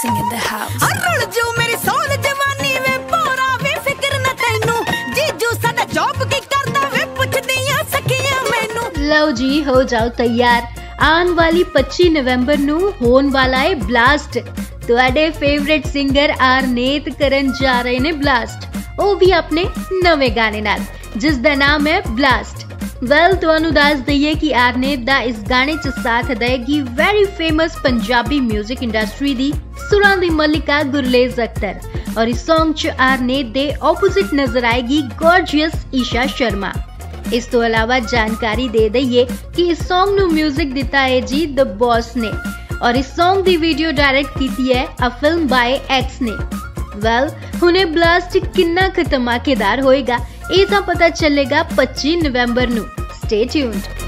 dancing in the house. ਰੁਲ ਜੂ ਮੇਰੀ ਸੋਲ ਜਵਾਨੀ ਵੇ ਪੋਰਾ ਵੇ ਫਿਕਰ ਨਾ ਤੈਨੂੰ ਜੀਜੂ ਸਾਡਾ ਜੌਬ ਕੀ ਕਰਦਾ ਵੇ ਪੁੱਛਦੀਆਂ ਸਖੀਆਂ ਮੈਨੂੰ। ਲਓ ਜੀ ਹੋ ਜਾਓ ਤਿਆਰ, ਆਉਣ ਵਾਲੀ 25 ਨਵੰਬਰ ਨੂੰ ਹੋਣ ਵਾਲਾ ਹੈ ਬਲਾਸਟ। ਤੁਹਾਡੇ ਫੇਵਰੇਟ ਸਿੰਗਰ ਆਰਨੇਤ ਕਰਨ ਜਾ ਰਹੇ ਨੇ ਬਲਾਸਟ, ਉਹ ਵੀ ਆਪਣੇ ਨਵੇਂ ਗਾਣੇ ਨਾਲ ਜਿਸ ਦਾ ਨਾਮ ਹੈ ਬਲਾਸਟ। ਵੈਲ ਤੁਹਾਨੂੰ ਦੱਸ ਦਈਏ ਕਿ ਆਰਨੇਤ ਦਾ ਇਸ ਗਾਣੇ 'ਚ ਸਾਥ ਦੇਗੀ very famous Punjabi music industry ਦੀ ਸੁਰਾਂ ਦੀ ਮਲਿਕਾ ਗੁਰਲੇਜ਼ ਅਖਤਰ, ਔਰ ਇਸ ਸੌਂਗ 'ਚ ਆਰਨੇਤ ਦੇ ਆਪੋਜ਼ਿਟ ਨਜ਼ਰ ਆਏਗੀ ਗॉर्जियस ਈਸ਼ਾ ਸ਼ਰਮਾ। ਇਸ ਤੋਂ ਇਲਾਵਾ ਜਾਣਕਾਰੀ ਦੇ ਦਈਏ ਕਿ ਇਸ ਸੌਂਗ ਨੂੰ ਮਿਊਜ਼ਿਕ ਦਿੱਤਾ ਹੈ ਜੀ ਦ ਬੌਸ ਨੇ, ਔਰ ਇਸ ਸੌਂਗ ਦੀ ਵੀਡੀਓ ਡਾਇਰੈਕਟ ਕੀਤੀ ਹੈ ਅ ਫਿਲਮ ਬਾਏ ਐਕਸ ਨੇ। ਵੈਲ ਹੁਣੇ ਬਲਾਸਟ ਕਿੰਨਾ ਕੁ ਧਮਾਕੇਦਾਰ ਹੋਏਗਾ ਇਹ ਤਾਂ ਪਤਾ ਚੱਲੇਗਾ 25 ਨਵੰਬਰ ਨੂੰ। Stay tuned.